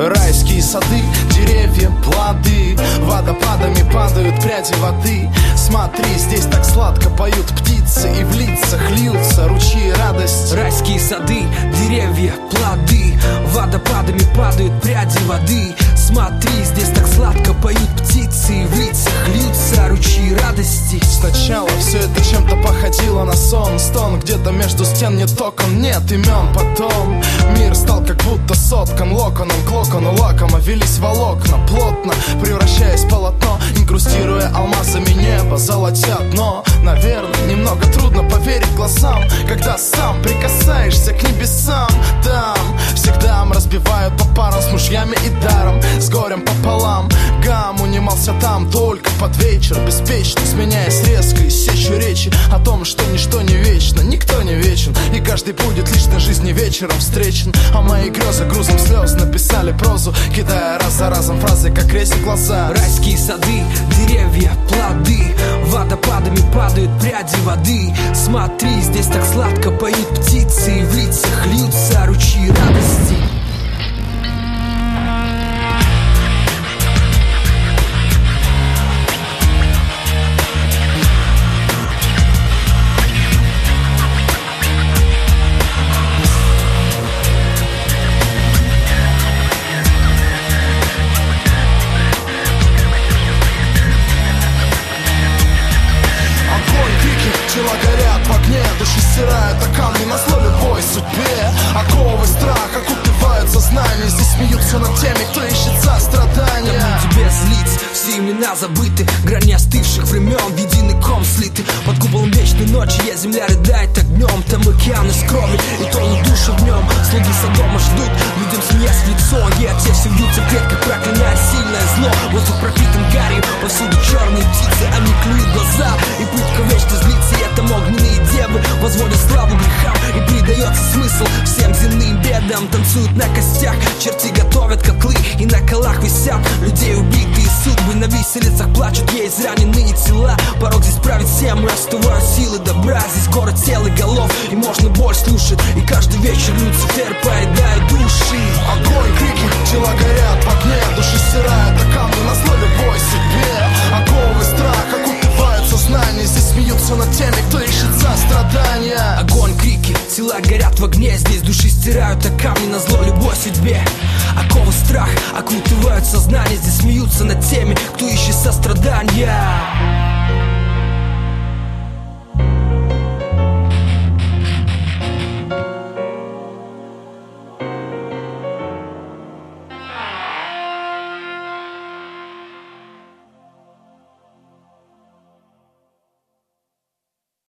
Райские сады, деревья, плоды, водопадами падают пряди воды. Смотри, здесь так сладко поют птицы, и в лицах льются ручьи радости. Райские сады, деревья, плоды, водопадами падают пряди воды. Смотри, здесь так сладко поют птицы, и в лицах льются ручьи радости. Сначала все это чем-то походило на сон. Стон где-то между стен, нет окон, нет имен. Потом мир стал как будто соткан локоном, к локону лакома велись волокна, плотно превращаясь в полотно, инкрустируя алмазами небо, золотя дно. Наверное, немного трудно поверить глазам, когда сам прикасаешься к небесам. Там всегда разбивают по парам, с мужьями и даром, с горем пополам. Гам унимался там только под вечер, беспечно сменяясь резко иссечью речи о том, что ничто не вечно, никто не вечен, и каждый будет личной жизни вечером встречен. А мои грезы грузом слез написали прозу, кидая раз за разом фразы, как крестик глаза. Райские сады, деревья, плоды, водопадами падают пряди воды. Смотри, здесь так сладко поют птицы, и в лицах льются ручьи радости. Тела горят в огне, души стирают, а камни назло любой судьбе. Оковы страх окутывают сознание, здесь смеются над теми, кто ищет сострадания. Там люди без лиц, все имена забыты, грани остывших времен в единый ком слиты. Под куполом вечной ночи я, земля рыдает огнем. Там океан из крови и тонут души в нем. Слуги Содома ждут, людям смеясь в лицо, и те все вьются в клетках, проклиная сильное зло. Воздух пропитан гарью, повсюду черные птицы, они клюют глаза, и пытка вечно злится. И это огненные девы возводят славу грехам, и придается смысл всем земным бедам. Танцуют на костях, черти готовят котлы, и на колах висят людей убитые судьбы. На виселицах плачут ей израненные тела. Порог здесь правит всем, расставают силы добра. Здесь город тел и голов, и можно боль слушать, и каждый вечер Люцифер поедает души. Огонь, крики, тела горят в огне, души стирают, а камни назло любой судьбе. Оковы страх окутывают сознание, здесь смеются над теми, кто ищет сострадания. Огонь, крики, тела горят в огне, здесь души стирают, а камни назло любой судьбе. Оковы страх окутывают сознание, здесь смеются над теми, кто ищет сострадания.